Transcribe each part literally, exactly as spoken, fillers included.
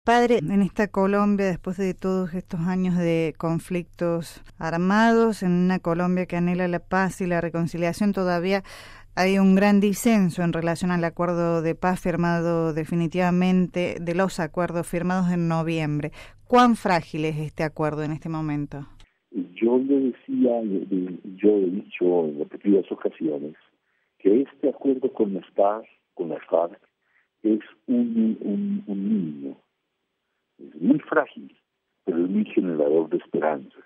Padre, en esta Colombia, después de todos estos años de conflictos armados, en una Colombia que anhela la paz y la reconciliación, todavía hay un gran disenso en relación al acuerdo de paz firmado definitivamente, de los acuerdos firmados en noviembre. ¿Cuán frágil es este acuerdo en este momento? Yo le decía, yo he dicho en repetidas ocasiones, que este acuerdo con las FARC, con las FARC es un, un, un niño. Es muy frágil, pero es muy generador de esperanzas.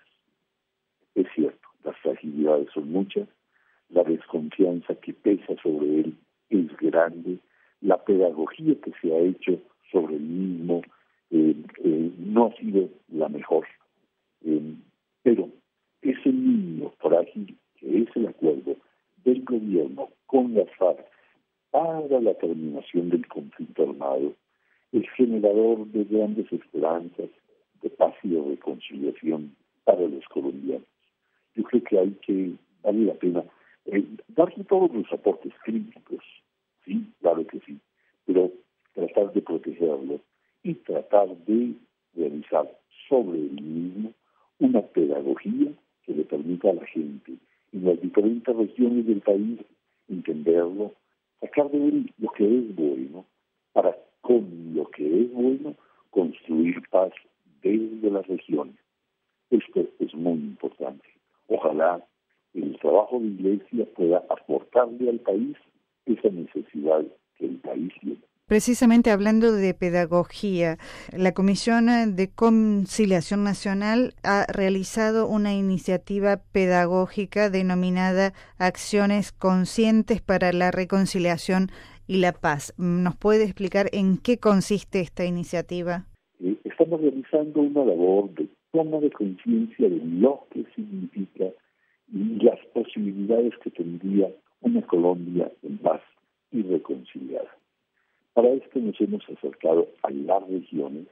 Es cierto, las fragilidades son muchas, la desconfianza que pesa sobre él es grande, la pedagogía que se ha hecho sobre el mismo eh, eh, no ha sido la mejor. Eh, pero ese niño frágil, que es el acuerdo del gobierno con las FARC para la terminación del conflicto armado, es generador de grandes esperanzas de paz y de reconciliación para los colombianos. Yo creo que hay que, vale la pena, eh, darle todos los aportes críticos, sí, claro que sí, pero tratar de protegerlo y tratar de realizar sobre el mismo una pedagogía que le permita a la gente en las diferentes regiones del país entenderlo, sacar de él lo que es bueno, para con lo que es bueno construir paz desde las regiones. Esto es muy importante. Ojalá el trabajo de Iglesia pueda aportarle al país esa necesidad que el país tiene. Precisamente hablando de pedagogía, la Comisión de Conciliación Nacional ha realizado una iniciativa pedagógica denominada Acciones Conscientes para la Reconciliación y la Paz. ¿Nos puede explicar en qué consiste esta iniciativa? Eh, estamos realizando una labor de toma de conciencia de lo que significa y las posibilidades que tendría una Colombia en paz y reconciliada. Para esto nos hemos acercado a las regiones,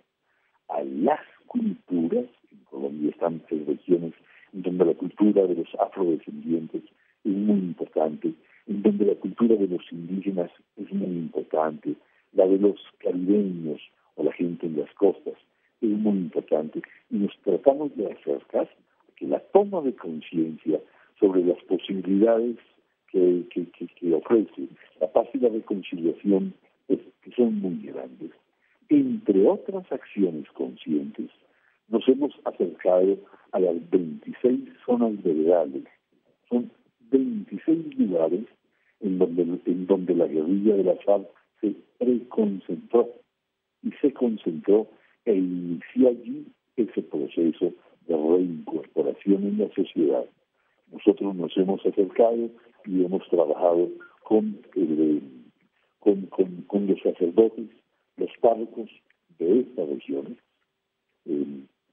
a las culturas. En Colombia están tres regiones en donde la cultura de los afrodescendientes es muy importante, en donde la cultura de los indígenas es muy importante, la de los caribeños o la gente en las costas es muy importante, y nos tratamos de acercar a que la toma de conciencia sobre las posibilidades que, que, que, que ofrece la paz y la reconciliación, pues, que son muy grandes. Entre otras acciones conscientes, nos hemos acercado a las veintiséis zonas veredales. Son veintiséis lugares en donde, en donde la guerrilla de la FARC se reconcentró y se concentró e inició allí ese proceso de reincorporación en la sociedad. Nosotros nos hemos acercado y hemos trabajado con, el, con, con, con los sacerdotes, los párrocos de estas regiones. Eh,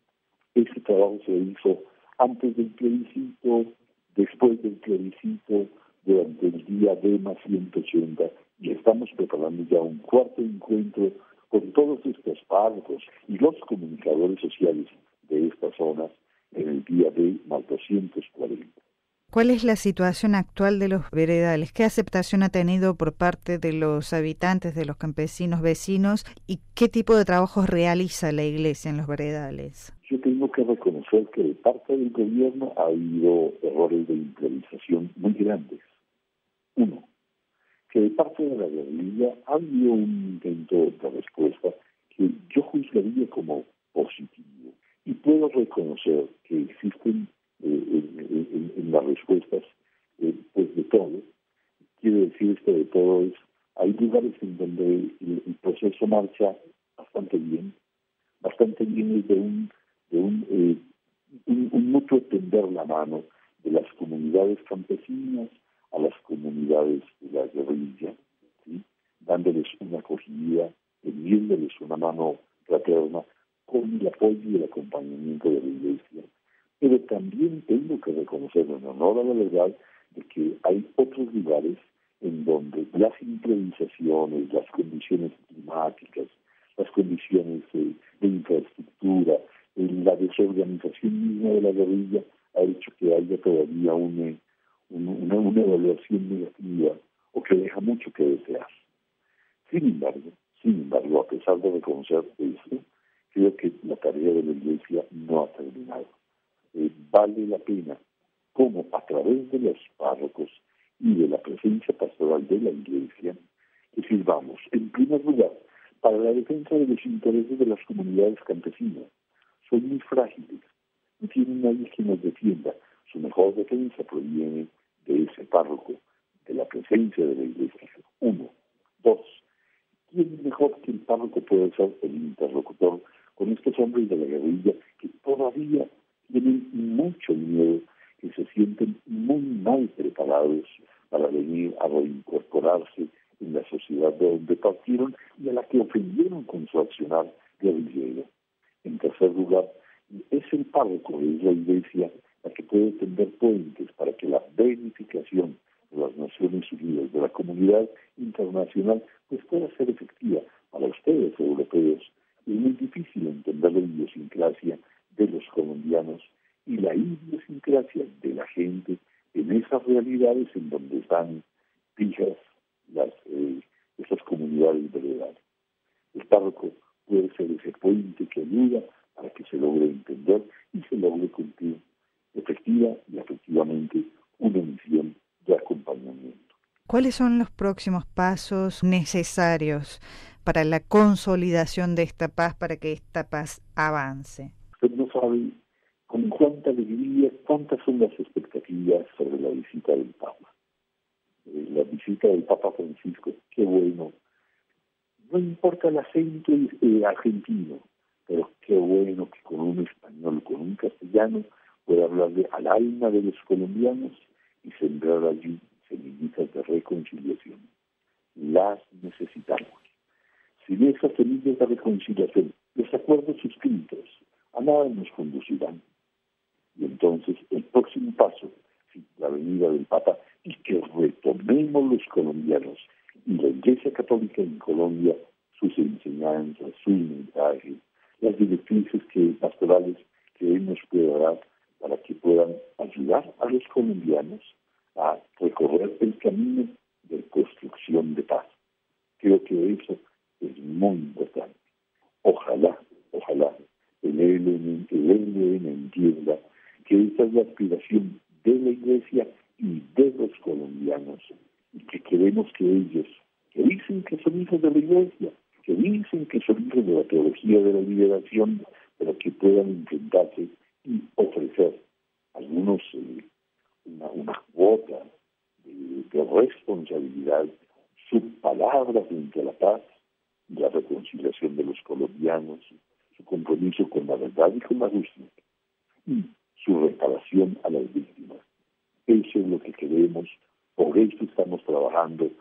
este trabajo se hizo antes del plebiscito, después del plebiscito, durante el día D más ciento ochenta, y estamos preparando ya un cuarto encuentro con todos estos párrocos y los comunicadores sociales de estas zonas en el día D más doscientos cuarenta. ¿Cuál es la situación actual de los veredales? ¿Qué aceptación ha tenido por parte de los habitantes, de los campesinos vecinos? ¿Y qué tipo de trabajos realiza la Iglesia en los veredales? Yo tengo que reconocer que de parte del gobierno ha habido errores de improvisación muy grandes. Uno, que de parte de la guerrilla ha habido un intento de respuesta que yo juzgaría como positivo. Y puedo reconocer que existen eh, en, en, en las respuestas eh, pues de todo. Quiero decir esto de todo es, hay lugares en donde el, el proceso marcha bastante bien, bastante bien desde un, de un, eh, un, un mutuo tender la mano de las comunidades campesinas a las comunidades de la guerrilla, ¿sí? Dándoles una acogida, tendiéndoles una mano fraterna con el apoyo y el acompañamiento de la Iglesia. Pero también tengo que reconocer en honor a la verdad de que hay otros lugares en donde las improvisaciones, las condiciones climáticas, las condiciones eh, de infraestructura, eh, la desorganización misma de la guerrilla ha hecho que haya todavía un Una, una evaluación negativa o que deja mucho que desear. Sin embargo, sin embargo, a pesar de reconocer esto, vale la pena cómo a través de los párrocos y de la presencia pastoral de la Iglesia, que sirvamos, en primer lugar, para la defensa de los intereses de las comunidades campesinas. Son muy frágiles, no tienen nadie que nos defienda. Su mejor defensa proviene de ese párroco, de la presencia de la Iglesia. Uno. Dos. ¿Quién mejor que el párroco puede ser el interlocutor con estos hombres de la guerrilla que todavía tienen mucho miedo, que se sienten muy mal preparados para venir a reincorporarse en la sociedad de donde partieron y a la que ofendieron con su accionar guerrillero? En tercer lugar, es el párroco, es la Iglesia, la que puede tender puentes para que la beatificación de las Naciones Unidas, de la comunidad internacional, pues pueda ser efectiva. Para ustedes, europeos, es muy difícil entender la idiosincrasia de los colombianos y la idiosincrasia de la gente en esas realidades en donde están fijas las, eh, esas comunidades veredales. El párroco puede ser ese puente que ayuda para que se logre entender y se logre cumplir efectiva y efectivamente una misión de acompañamiento. ¿Cuáles son los próximos pasos necesarios para la consolidación de esta paz, para que esta paz avance? Usted no sabe con cuánta alegría, cuántas son las expectativas sobre la visita del Papa. Eh, la visita del Papa Francisco, qué bueno. No importa el acento eh, argentino, pero qué bueno que con un español, con un castellano, pueda hablarle al alma de los colombianos y sembrar allí semillitas de reconciliación. Las necesitamos. Sin esas semillas de reconciliación, los acuerdos suscritos a nada nos conducirán. Y entonces el próximo paso, sí, la venida del Papa, y que retomemos los colombianos y la Iglesia Católica en Colombia sus enseñanzas, sus mensajes, las directrices que, pastorales que Él nos pueda dar para que puedan ayudar a los colombianos a recorrer el camino de construcción de paz. Creo que eso es muy importante. Ojalá, ojalá, el E L N, el E L N entienda que esa es la aspiración de la Iglesia y de los colombianos, y que queremos que ellos, que dicen que son hijos de la Iglesia, que dicen que son hijos de la teología de la liberación, pero que puedan enfrentarse y ofrecer algunos eh, una, una cuota de, de responsabilidad, su palabra frente a la paz y la reconciliación de los colombianos, su compromiso con la verdad y con la justicia, y su reparación a las víctimas. Eso es lo que queremos, por eso estamos trabajando